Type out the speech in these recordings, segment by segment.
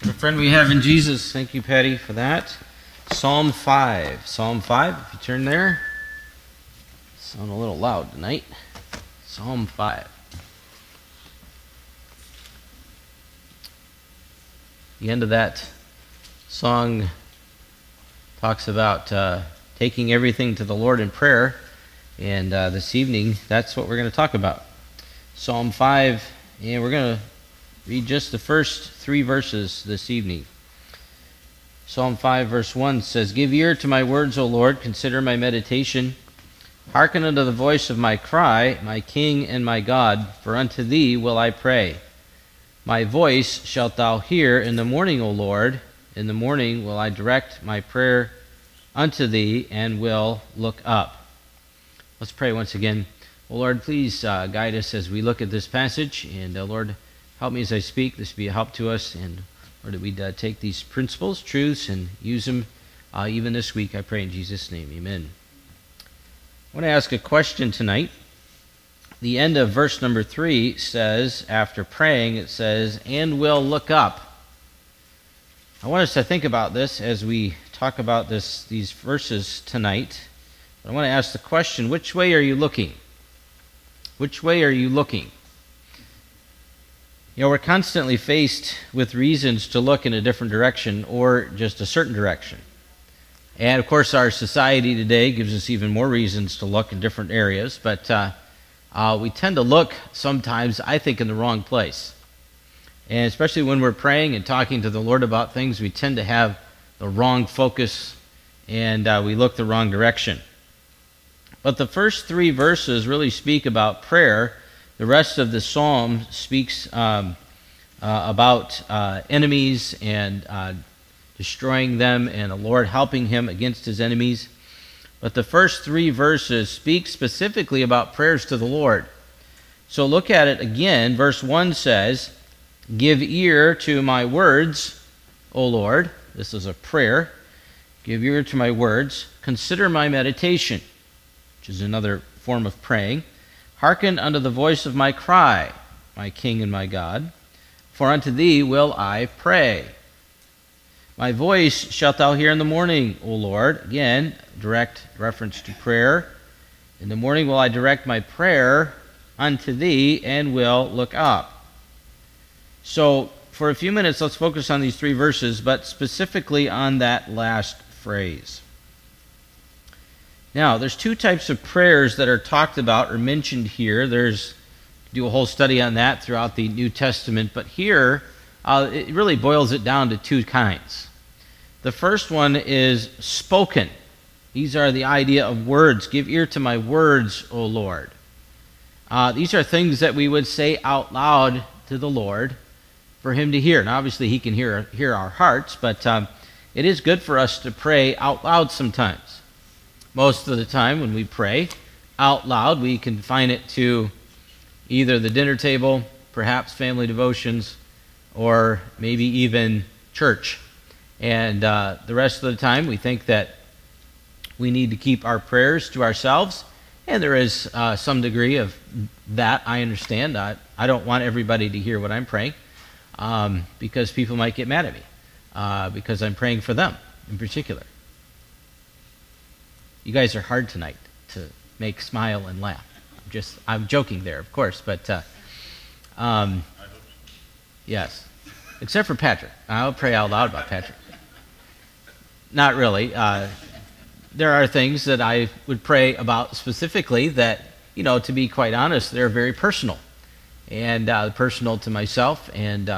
The friend we have in Jesus. Thank you, Patty, for that. Psalm 5. Psalm 5, if you turn there. Sound a little loud tonight. Psalm 5. The end of that song talks about taking everything to the Lord in prayer. And this evening, that's what we're going to talk about. Psalm 5, and we're going to read just the first 3 verses this evening. Psalm 5, verse 1 says, "Give ear to my words, O Lord, consider my meditation. Hearken unto the voice of my cry, my King and my God, for unto thee will I pray. My voice shalt thou hear in the morning, O Lord. In the morning will I direct my prayer unto thee, and will look up." Let's pray once again. O Lord, please guide us as we look at this passage, and Lord, help me as I speak. This be a help to us, and Lord, that we'd take these principles, truths, and use them even this week. I pray in Jesus' name, amen. I want to ask a question tonight. The end of verse number 3 says, after praying, it says, "and will look up." I want us to think about this as we talk about these verses tonight. I want to ask the question, which way are you looking? Which way are you looking? You know, we're constantly faced with reasons to look in a different direction or just a certain direction. And of course, our society today gives us even more reasons to look in different areas, but we tend to look sometimes, I think, in the wrong place. And especially when we're praying and talking to the Lord about things, we tend to have the wrong focus and we look the wrong direction. But the first 3 verses really speak about prayer. The rest of the psalm speaks about enemies and destroying them and the Lord helping him against his enemies. But the first 3 verses speak specifically about prayers to the Lord. So look at it again. Verse 1 says, "Give ear to my words, O Lord." This is a prayer. "Give ear to my words. Consider my meditation," which is another form of praying. "Hearken unto the voice of my cry, my King and my God, for unto thee will I pray. My voice shalt thou hear in the morning, O Lord." Again, direct reference to prayer. "In the morning will I direct my prayer unto thee, and will look up." So, for a few minutes, let's focus on these 3 verses, but specifically on that last phrase. Now, there's 2 types of prayers that are talked about or mentioned here. Do a whole study on that throughout the New Testament, but here it really boils it down to 2 kinds. The first one is spoken. These are the idea of words. "Give ear to my words, O Lord." These are things that we would say out loud to the Lord for him to hear. Now, obviously, he can hear our hearts, but it is good for us to pray out loud sometimes. Most of the time when we pray out loud, we confine it to either the dinner table, perhaps family devotions, or maybe even church. And the rest of the time, we think that we need to keep our prayers to ourselves, and there is some degree of that, I understand. I don't want everybody to hear what I'm praying, because people might get mad at me, because I'm praying for them in particular. You guys are hard tonight to make smile and laugh. I'm joking there, of course, but yes, except for Patrick. I'll pray out loud about Patrick. Not really. There are things that I would pray about specifically that, to be quite honest, they're very personal, and personal to myself, and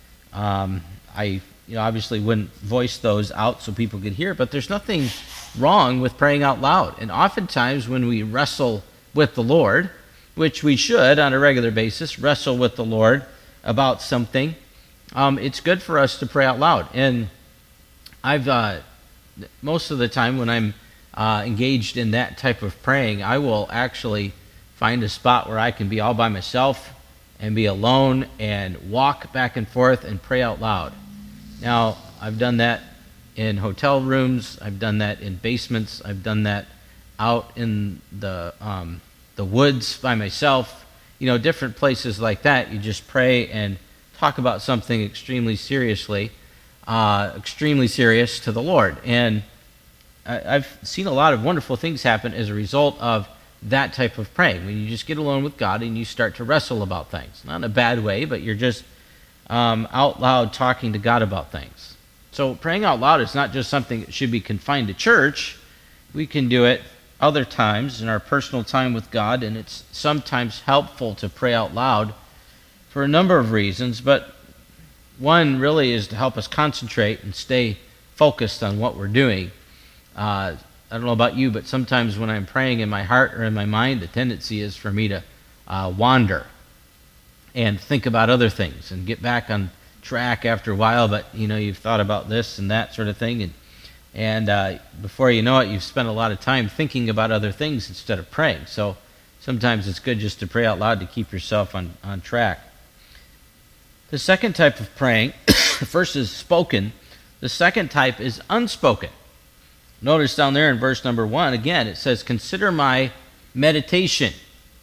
I obviously wouldn't voice those out so people could hear, but there's nothing wrong with praying out loud. And oftentimes when we wrestle with the Lord, which we should on a regular basis, wrestle with the Lord about something, it's good for us to pray out loud. And I've most of the time when I'm engaged in that type of praying, I will actually find a spot where I can be all by myself and be alone and walk back and forth and pray out loud. Now, I've done that in hotel rooms, I've done that in basements, I've done that out in the woods by myself, different places like that. You just pray and talk about something extremely seriously. extremely serious to the Lord. And I've seen a lot of wonderful things happen as a result of that type of praying, when you just get alone with God and you start to wrestle about things. Not in a bad way, but you're just out loud talking to God about things. So praying out loud is not just something that should be confined to church. We can do it other times in our personal time with God, and it's sometimes helpful to pray out loud for a number of reasons, but one really is to help us concentrate and stay focused on what we're doing. I don't know about you, but sometimes when I'm praying in my heart or in my mind, the tendency is for me to wander and think about other things and get back on track after a while, but you've thought about this and that sort of thing, and before you know it, you've spent a lot of time thinking about other things instead of praying. So sometimes it's good just to pray out loud to keep yourself on track. The second type of praying, the first is spoken. The second type is unspoken. Notice down there in verse number 1, again, it says, consider my meditation.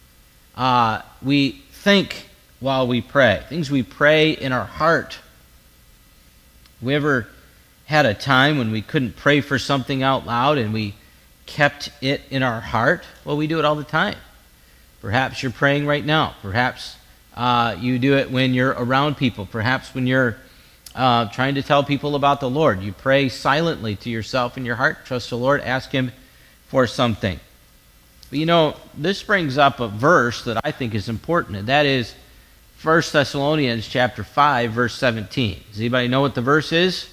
We think while we pray. Things we pray in our heart. We ever had a time when we couldn't pray for something out loud and we kept it in our heart? Well, we do it all the time. Perhaps you're praying right now. Perhaps you do it when you're around people. Perhaps when you're trying to tell people about the Lord. You pray silently to yourself in your heart. Trust the Lord. Ask Him for something. But this brings up a verse that I think is important, and that is 1 Thessalonians chapter 5, verse 17. Does anybody know what the verse is?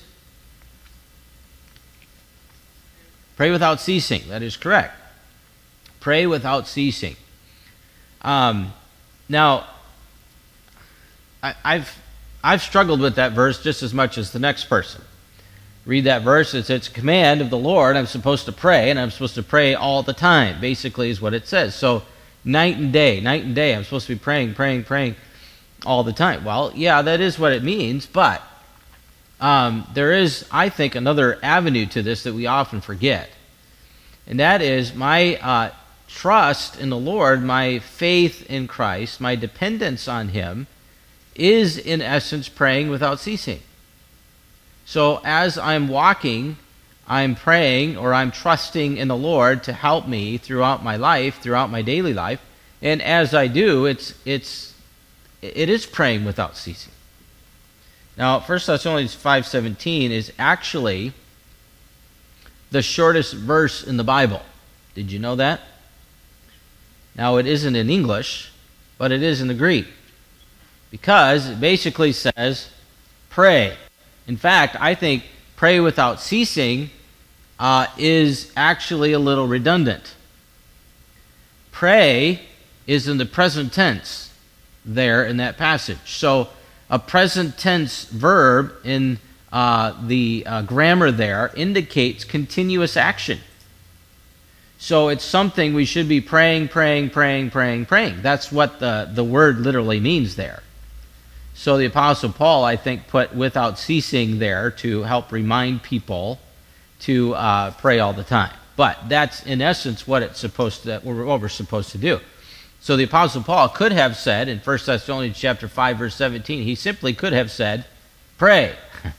Pray without ceasing. That is correct. Pray without ceasing. Now, I've struggled with that verse just as much as the next person. Read that verse. It's a command of the Lord. I'm supposed to pray, and I'm supposed to pray all the time, basically is what it says. So night and day, I'm supposed to be praying all the time. Well, yeah, that is what it means, but there is, I think, another avenue to this that we often forget. And that is my trust in the Lord, my faith in Christ, my dependence on Him, is in essence praying without ceasing. So as I'm walking, I'm praying or I'm trusting in the Lord to help me throughout my life, throughout my daily life, and as I do, it is praying without ceasing. Now, 1 Thessalonians 5:17 is actually the shortest verse in the Bible. Did you know that? Now, it isn't in English, but it is in the Greek, because it basically says, pray. In fact, I think pray without ceasing is actually a little redundant. Pray is in the present tense there in that passage. So a present tense verb in the grammar there indicates continuous action. So it's something we should be praying. That's what the word literally means there. So the Apostle Paul, I think, put without ceasing there to help remind people to pray all the time. But that's in essence what we're supposed to do. So the Apostle Paul could have said in 1 Thessalonians chapter 5, verse 17, he simply could have said, pray.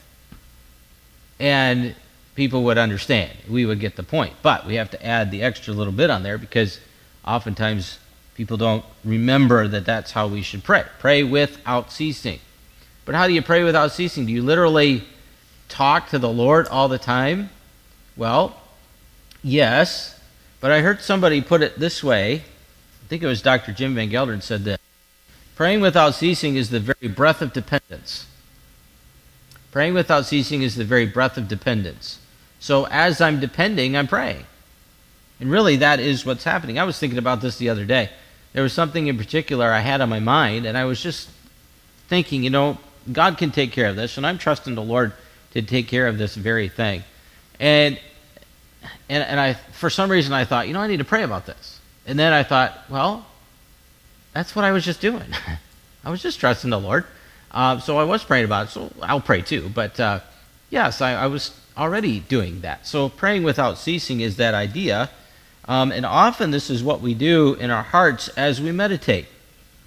And people would understand. We would get the point. But we have to add the extra little bit on there, because oftentimes people don't remember that that's how we should pray. Pray without ceasing. But how do you pray without ceasing? Do you literally talk to the Lord all the time? Well, yes. But I heard somebody put it this way. I think it was Dr. Jim Van Gelderen said this. Praying without ceasing is the very breath of dependence. Praying without ceasing is the very breath of dependence. So as I'm depending, I'm praying. And really, that is what's happening. I was thinking about this the other day. There was something in particular I had on my mind, and I was just thinking, God can take care of this, and I'm trusting the Lord to take care of this very thing. And I, for some reason, I thought, I need to pray about this. And then I thought, well, that's what I was just doing. I was just trusting the Lord. So I was praying about it, so I'll pray too. But yes, I was already doing that. So praying without ceasing is that idea. And often this is what we do in our hearts as we meditate.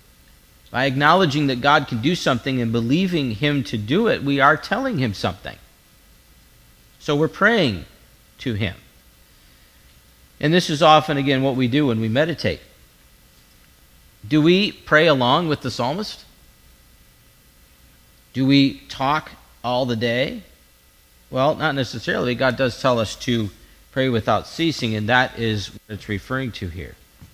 By acknowledging that God can do something and believing Him to do it, we are telling Him something. So we're praying to him. And this is often, again, what we do when we meditate. Do we pray along with the psalmist? Do we talk all the day? Well, not necessarily. God does tell us to pray without ceasing, and that is what it's referring to here.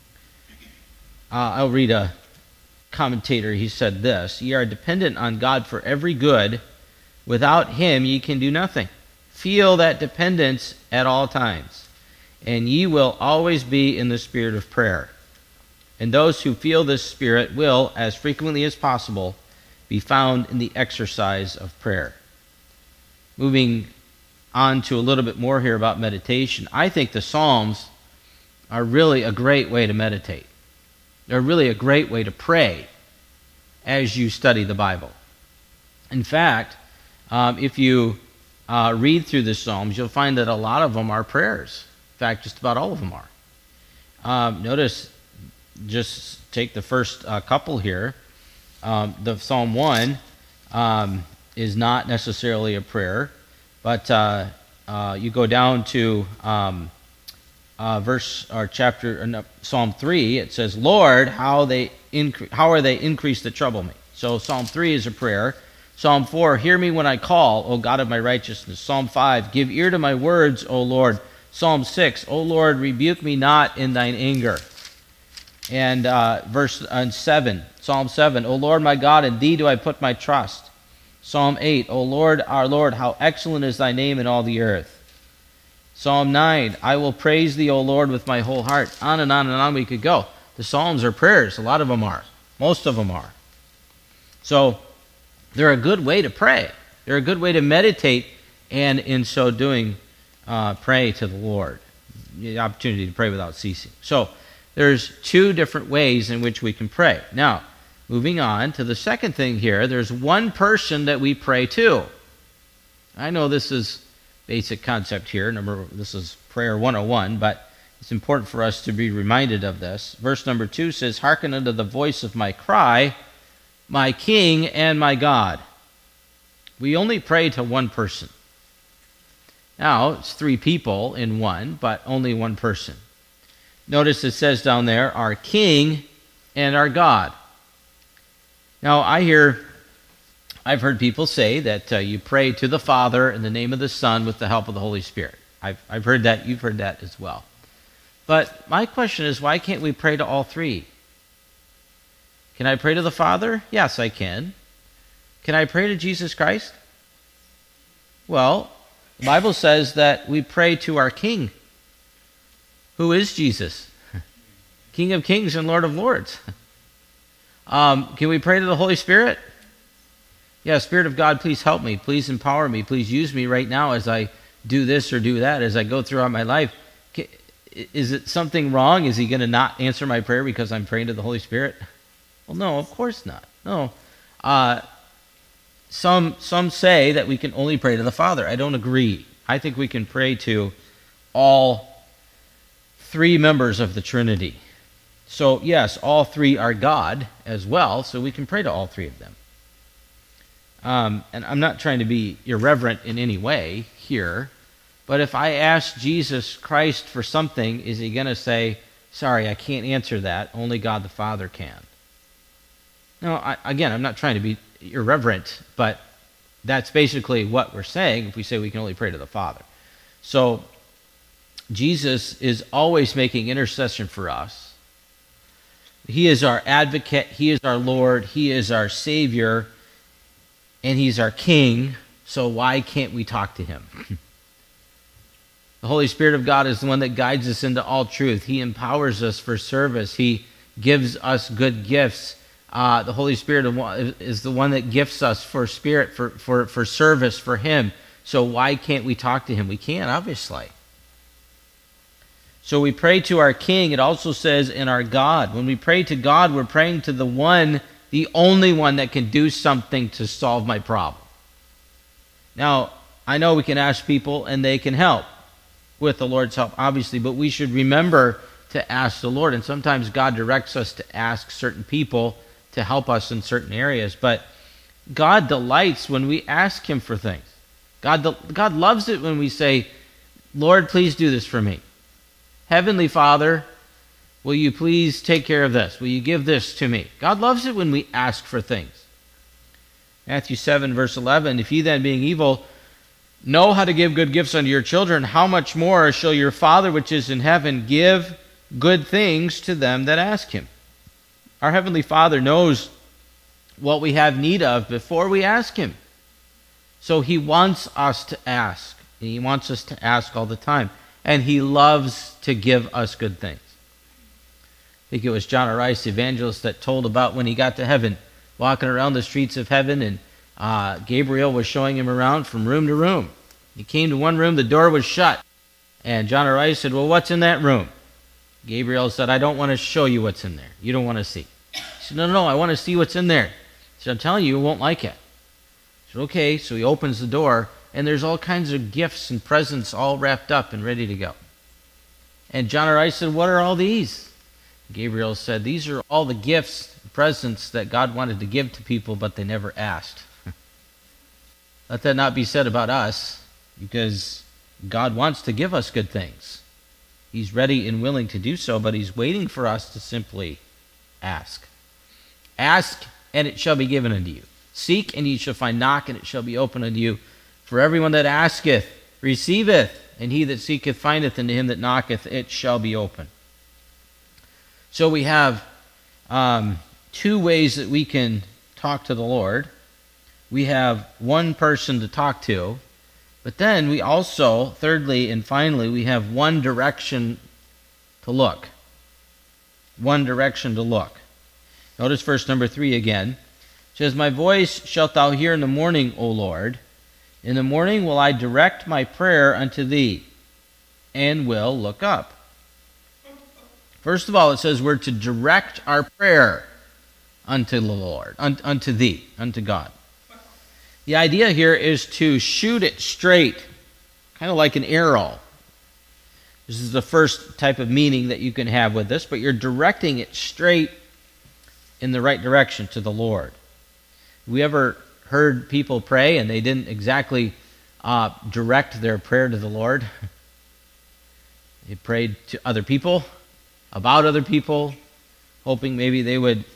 I'll read a commentator. He said this: "Ye are dependent on God for every good. Without him ye can do nothing. Feel that dependence at all times, and ye will always be in the spirit of prayer. And those who feel this spirit will, as frequently as possible, be found in the exercise of prayer." Moving on to a little bit more here about meditation, I think the Psalms are really a great way to meditate. They're really a great way to pray as you study the Bible. In fact, if you read through the Psalms, you'll find that a lot of them are prayers. In fact, just about all of them are. Notice, just take the first couple here. The Psalm 1 is not necessarily a prayer, but you go down to Psalm 3. It says, "Lord, how are they increased that trouble me?" So Psalm 3 is a prayer. Psalm 4, "Hear me when I call, O God of my righteousness." Psalm 5, "Give ear to my words, O Lord." Psalm 6, "O Lord, rebuke me not in thine anger." And verse 7, Psalm 7, "O Lord my God, in thee do I put my trust." Psalm 8, "O Lord, our Lord, how excellent is thy name in all the earth." Psalm 9, "I will praise thee, O Lord, with my whole heart." On and on and on we could go. The Psalms are prayers. A lot of them are. Most of them are. So they're a good way to pray. They're a good way to meditate, and in so doing, pray to the Lord. The opportunity to pray without ceasing. So there's two different ways in which we can pray. Now, moving on to the second thing here, there's one person that we pray to. I know this is basic concept here. This is prayer 101, but it's important for us to be reminded of this. Verse number 2 says, "Hearken unto the voice of my cry, my King and my God." We only pray to one person. Now, it's three people in one, but only one person. Notice it says down there, our King and our God. Now, I've heard people say that you pray to the Father in the name of the Son with the help of the Holy Spirit. I've heard that. You've heard that as well. But my question is, why can't we pray to all three? Can I pray to the Father? Yes, I can. Can I pray to Jesus Christ? Well, the Bible says that we pray to our King. Who is Jesus? King of kings and Lord of lords. Can we pray to the Holy Spirit? Yeah, Spirit of God, please help me. Please empower me. Please use me right now as I do this or do that, as I go throughout my life. Is it something wrong? Is he going to not answer my prayer because I'm praying to the Holy Spirit? Well, no, of course not. No. Some say that we can only pray to the Father. I don't agree. I think we can pray to all three members of the Trinity. So, yes, all three are God as well, so we can pray to all three of them. And I'm not trying to be irreverent in any way here, but if I ask Jesus Christ for something, is he going to say, "Sorry, I can't answer that, only God the Father can"? No, again, I'm not trying to be irreverent, but that's basically what we're saying if we say we can only pray to the Father. So Jesus is always making intercession for us. He is our advocate, he is our Lord, he is our Savior, and he's our King, so why can't we talk to him? The Holy Spirit of God is the one that guides us into all truth. He empowers us for service. He gives us good gifts. The Holy Spirit is the one that gifts us for spirit, for service for him. So why can't we talk to him? We can, obviously. So we pray to our King. It also says in our God. When we pray to God, we're praying to the one, the only one that can do something to solve my problem. Now, I know we can ask people and they can help with the Lord's help, obviously, but we should remember to ask the Lord. And sometimes God directs us to ask certain people to help us in certain areas. But God delights when we ask him for things. God loves it when we say, Lord, please do this for me. Heavenly Father, will you please take care of this? Will you give this to me? God loves it when we ask for things. Matthew 7, verse 11, if ye then, being evil, know how to give good gifts unto your children, how much more shall your Father which is in heaven give good things to them that ask him? Our Heavenly Father knows what we have need of before we ask him. So he wants us to ask. And he wants us to ask all the time. And he loves to give us good things. I think it was John R. Rice, the evangelist, that told about when he got to heaven, walking around the streets of heaven, and Gabriel was showing him around from room to room. He came to one room, the door was shut. And John R. Rice said, well, what's in that room? Gabriel said, I don't want to show you what's in there. You don't want to see. He said, no, I want to see what's in there. He said, I'm telling you, you won't like it. He said, okay. So he opens the door, and there's all kinds of gifts and presents all wrapped up and ready to go. And John R. Rice said, what are all these? Gabriel said, these are all the gifts, presents that God wanted to give to people, but they never asked. Let that not be said about us, because God wants to give us good things. He's ready and willing to do so, but he's waiting for us to simply ask. Ask, and it shall be given unto you. Seek, and ye shall find. Knock, and it shall be opened unto you. For everyone that asketh receiveth, and he that seeketh findeth, and to him that knocketh it shall be opened. So we have two ways that we can talk to the Lord. We have one person to talk to, but then we also, thirdly and finally, we have one direction to look. One direction to look. Notice verse number 3 again. It says, my voice shalt thou hear in the morning, O Lord. In the morning will I direct my prayer unto thee, and will look up. First of all, it says we're to direct our prayer unto the Lord, unto thee, unto God. The idea here is to shoot it straight, kind of like an arrow. This is the first type of meaning that you can have with this, but you're directing it straight in the right direction to the Lord. We ever heard people pray and they didn't exactly direct their prayer to the Lord? They prayed to other people, about other people, hoping maybe they would,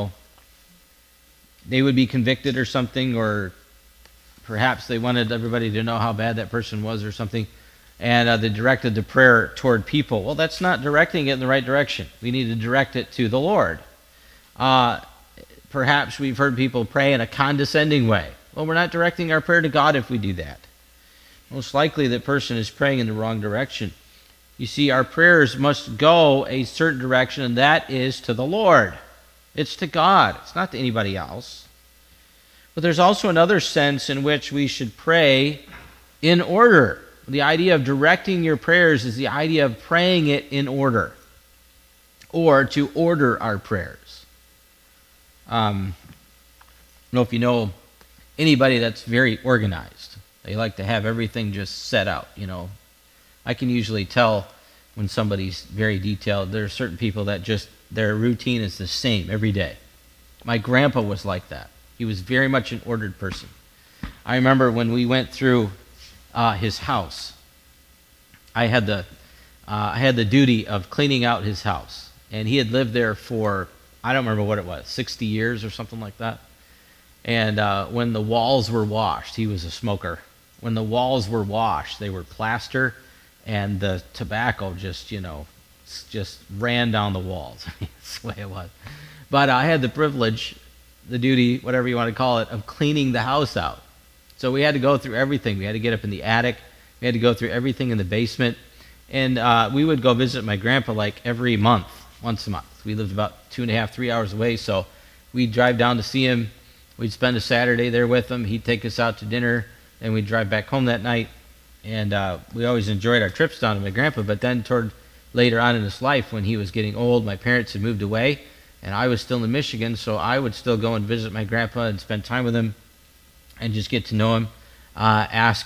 they would be convicted or something, or perhaps they wanted everybody to know how bad that person was or something, and they directed the prayer toward people. Well, that's not directing it in the right direction. We need to direct it to the Lord. Perhaps we've heard people pray in a condescending way. Well, we're not directing our prayer to God if we do that. Most likely that person is praying in the wrong direction. You see, our prayers must go a certain direction, and that is to the Lord. It's to God. It's not to anybody else. But there's also another sense in which we should pray in order. The idea of directing your prayers is the idea of praying it in order, or to order our prayers. I don't know if you know anybody that's very organized. They like to have everything just set out, I can usually tell when somebody's very detailed. There are certain people that just, their routine is the same every day. My grandpa was like that. He was very much an ordered person. I remember when we went through his house, I had the duty of cleaning out his house. And he had lived there for, I don't remember what it was, 60 years or something like that. And when the walls were washed, he was a smoker. When the walls were washed, they were plaster, and the tobacco just ran down the walls. That's the way it was. But I had the privilege, the duty, whatever you want to call it, of cleaning the house out. So we had to go through everything. We had to get up in the attic. We had to go through everything in the basement. And we would go visit my grandpa like every month, once a month. We lived about 2.5, 3 hours away, so we'd drive down to see him. We'd spend a Saturday there with him. He'd take us out to dinner, and we'd drive back home that night. And we always enjoyed our trips down to my grandpa. But then toward later on in his life, when he was getting old, my parents had moved away, and I was still in Michigan, so I would still go and visit my grandpa and spend time with him and just get to know him, ask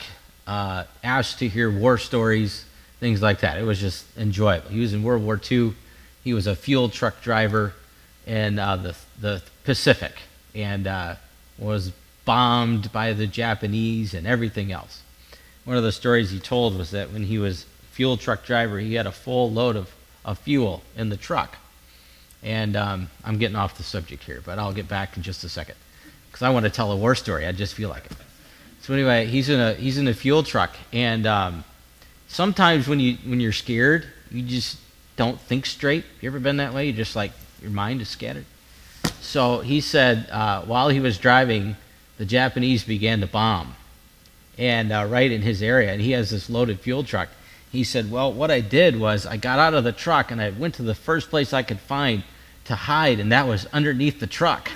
to hear war stories, things like that. It was just enjoyable. He was in World War II. He was a fuel truck driver in the Pacific, and was bombed by the Japanese and everything else. one of the stories he told was that when he was fuel truck driver, he had a full load of fuel in the truck. And I'm getting off the subject here, but I'll get back in just a second because I want to tell a war story. I just feel like it. So anyway, he's in a fuel truck, and sometimes when you're scared, you just don't think straight. You ever been that way? You just like your mind is scattered. So he said while he was driving, the Japanese began to bomb, and right in his area, and he has this loaded fuel truck. He said, well, what I did was I got out of the truck and I went to the first place I could find to hide, and that was underneath the truck.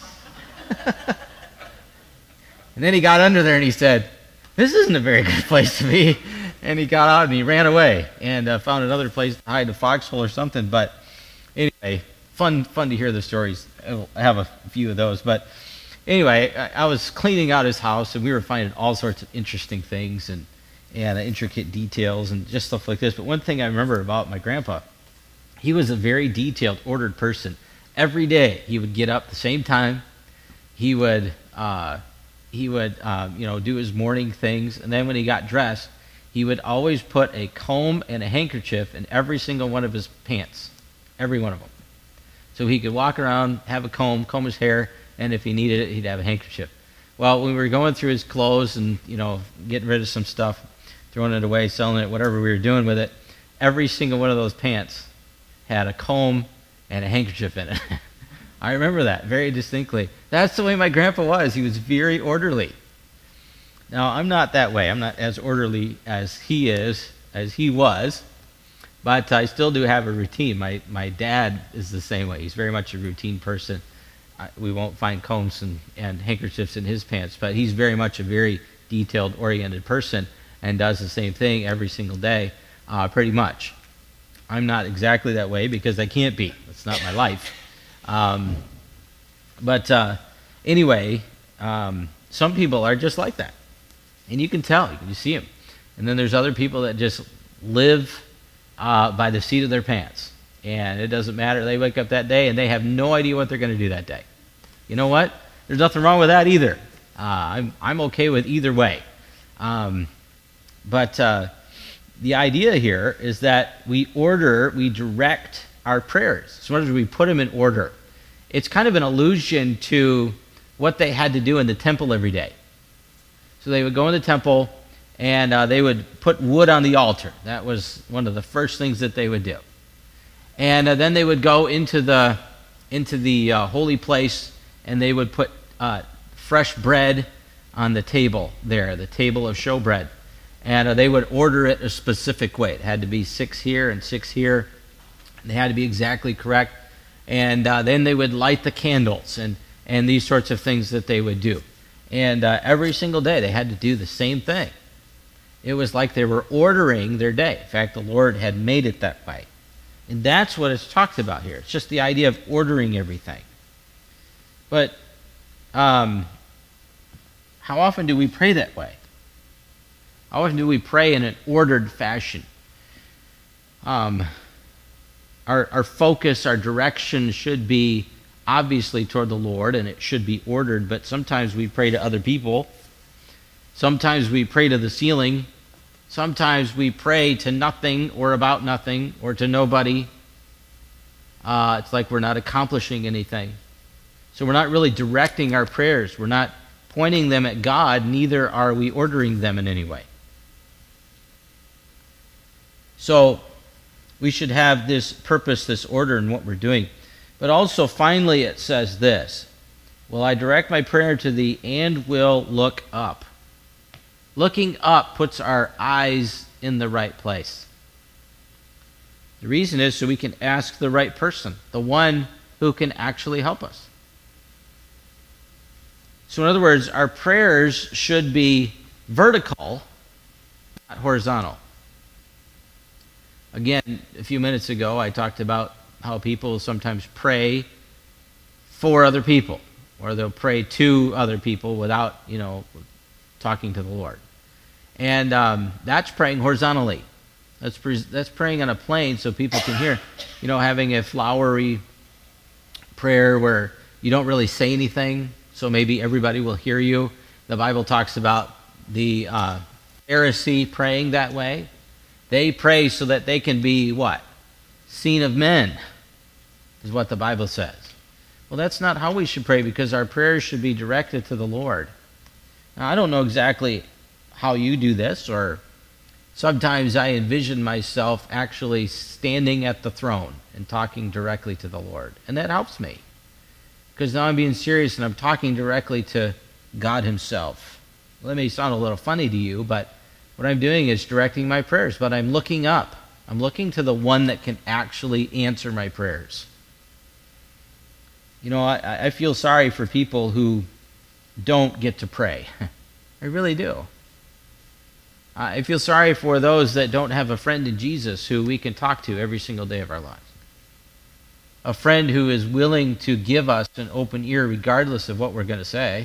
And then he got under there and he said, this isn't a very good place to be. And he got out and he ran away and found another place to hide, a foxhole or something. But anyway, fun to hear the stories. I have a few of those. But anyway, I was cleaning out his house, and we were finding all sorts of interesting things and intricate details and just stuff like this. But one thing I remember about my grandpa, he was a very detailed, ordered person. Every day he would get up the same time. He would do his morning things, and then when he got dressed, he would always put a comb and a handkerchief in every single one of his pants, every one of them. So he could walk around, have a comb his hair, and if he needed it, he'd have a handkerchief. Well, when we were going through his clothes and, getting rid of some stuff, throwing it away, selling it, whatever we were doing with it, every single one of those pants had a comb and a handkerchief in it. I remember that very distinctly. That's the way my grandpa was. He was very orderly. Now, I'm not that way. I'm not as orderly as he was, but I still do have a routine. My dad is the same way. He's very much a routine person. We won't find combs and handkerchiefs in his pants, but he's very much a very detailed, oriented person and does the same thing every single day, pretty much. I'm not exactly that way because I can't be. It's not my life. But anyway, some people are just like that. And you can tell. You see them. And then there's other people that just live by the seat of their pants. And it doesn't matter. They wake up that day and they have no idea what they're going to do that day. You know what? There's nothing wrong with that either. I'm okay with either way. But the idea here is that we direct our prayers. So in other words, we put them in order. It's kind of an allusion to what they had to do in the temple every day. So they would go in the temple and they would put wood on the altar. That was one of the first things that they would do. And then they would go into the holy place, and they would put fresh bread on the table there, the table of showbread. And they would order it a specific way. It had to be 6 here and 6 here. They had to be exactly correct. And then they would light the candles and these sorts of things that they would do. And every single day they had to do the same thing. It was like they were ordering their day. In fact, the Lord had made it that way. And that's what it's talked about here. It's just the idea of ordering everything. But how often do we pray that way? How often do we pray in an ordered fashion? Our focus, our direction should be obviously toward the Lord, and it should be ordered, but sometimes we pray to other people. Sometimes we pray to the ceiling. Sometimes we pray to nothing or about nothing or to nobody. It's like we're not accomplishing anything. So we're not really directing our prayers. We're not pointing them at God, neither are we ordering them in any way. So we should have this purpose, this order in what we're doing. But also, finally, it says this: "Will I direct my prayer to thee, and will look up." Looking up puts our eyes in the right place. The reason is so we can ask the right person, the one who can actually help us. So in other words, our prayers should be vertical, not horizontal. Again, a few minutes ago, I talked about how people sometimes pray for other people, or they'll pray to other people without, talking to the Lord. And that's praying horizontally. That's praying on a plane so people can hear. Having a flowery prayer where you don't really say anything, so maybe everybody will hear you. The Bible talks about the Pharisee praying that way. They pray so that they can be what? Seen of men, is what the Bible says. Well, that's not how we should pray, because our prayers should be directed to the Lord. Now, I don't know exactly how you do this, or sometimes I envision myself actually standing at the throne and talking directly to the Lord. And that helps me, because now I'm being serious and I'm talking directly to God himself. Well, that may sound a little funny to you, but what I'm doing is directing my prayers, but I'm looking up. I'm looking to the one that can actually answer my prayers. You know, I feel sorry for people who don't get to pray. I really do. I feel sorry for those that don't have a friend in Jesus who we can talk to every single day of our lives. A friend who is willing to give us an open ear regardless of what we're going to say.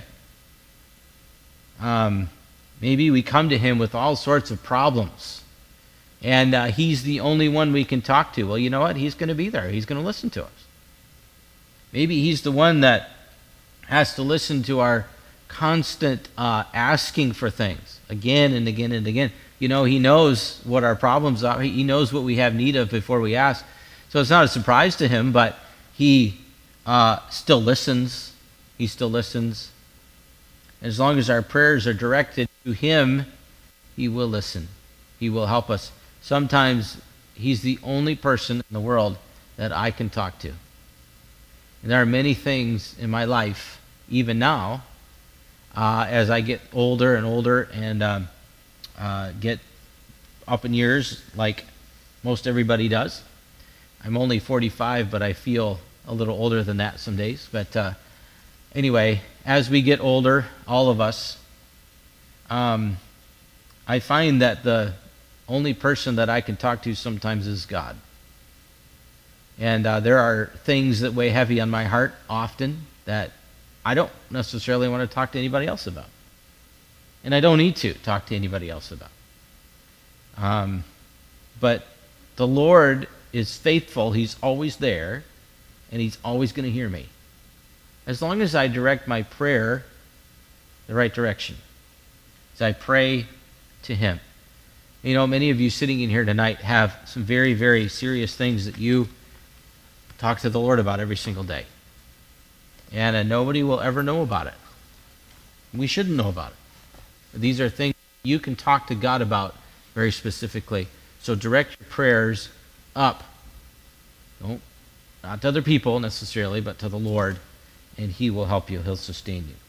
Maybe we come to him with all sorts of problems, and he's the only one we can talk to. Well, you know what? He's going to be there. He's going to listen to us. Maybe he's the one that has to listen to our constant asking for things again and again and again. You know, he knows what our problems are. He knows what we have need of before we ask. So it's not a surprise to him, but he still listens. He still listens. As long as our prayers are directed to him, he will listen. He will help us. Sometimes he's the only person in the world that I can talk to. And there are many things in my life, even now, as I get older and older and get up in years like most everybody does. I'm only 45, but I feel a little older than that some days. But anyway, as we get older, all of us, I find that the only person that I can talk to sometimes is God. And there are things that weigh heavy on my heart often that I don't necessarily want to talk to anybody else about. And I don't need to talk to anybody else about. But the Lord is faithful. He's always there, and he's always going to hear me. As long as I direct my prayer the right direction, as I pray to him. You know, many of you sitting in here tonight have some very, very serious things that you talk to the Lord about every single day. And nobody will ever know about it. We shouldn't know about it. These are things you can talk to God about very specifically. So direct your prayers up. Not to other people necessarily, but to the Lord, and he will help you. He'll sustain you.